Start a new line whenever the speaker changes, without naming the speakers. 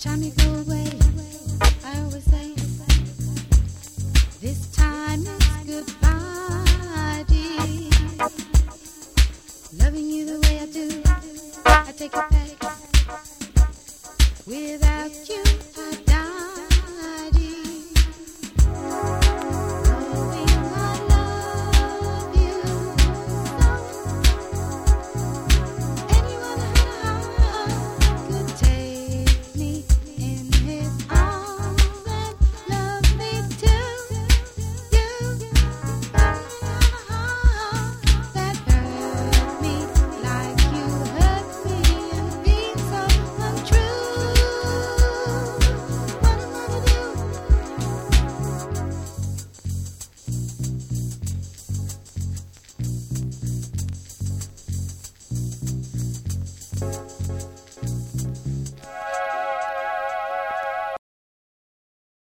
time you go away, I always say, this time is goodbye, dear. Loving you the way I do, I take it back without